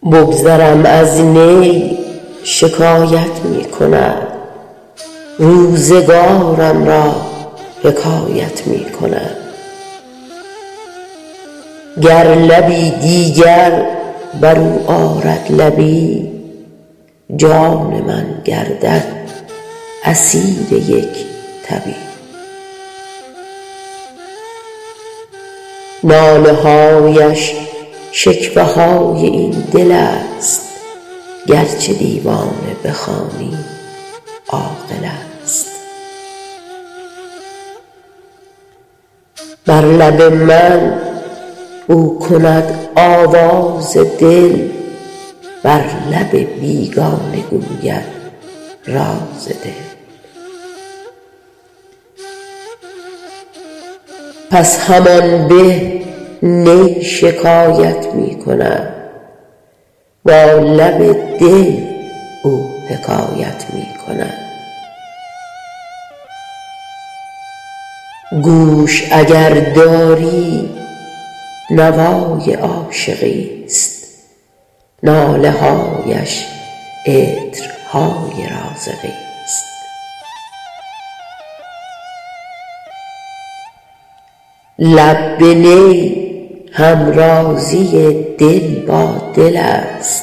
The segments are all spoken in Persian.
بگذرم از نی شکایت می کند، روزگارم را حکایت می کند. گر لبی دیگر بر او آرد لبی، جان من گردد اسیر یک تبی. ناله هایش شکوه های این دل است، گرچه دیوانه بخوانی عاقل است. بر لب من او کند آواز دل، بر لب بیگانه گوید راز دل. پس همان به نی شکایت می کند، با لب دل او حکایت می کند. گوش اگر داری نوای عاشقی است، ناله هایش عطرهای رازقی است. لب به نی همرازی دل با دل است،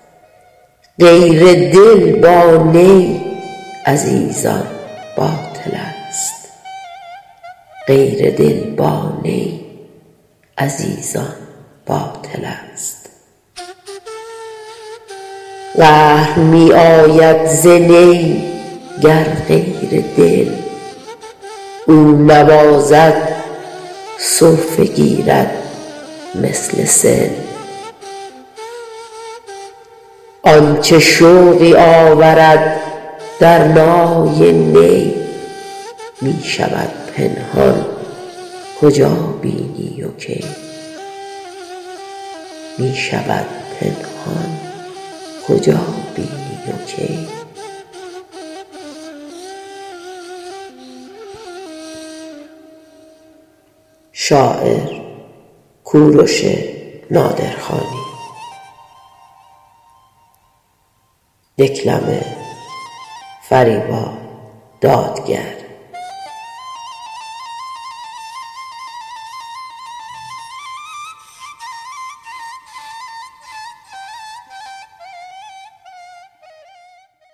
غیر دل با نی عزیزان باطل است. غیر دل با نی عزیزان باطل است. قهر می آید ز نی گر غیر دل، او نوازد سرفه گیرد مثل سل. آنچه شوقی آورد در نای نی، می شود پنهان کجا بینی و کی. می شود پنهان کجا بینی و کی. شاعر کوروش نادرخانی. دکلمه فریبا دادگر.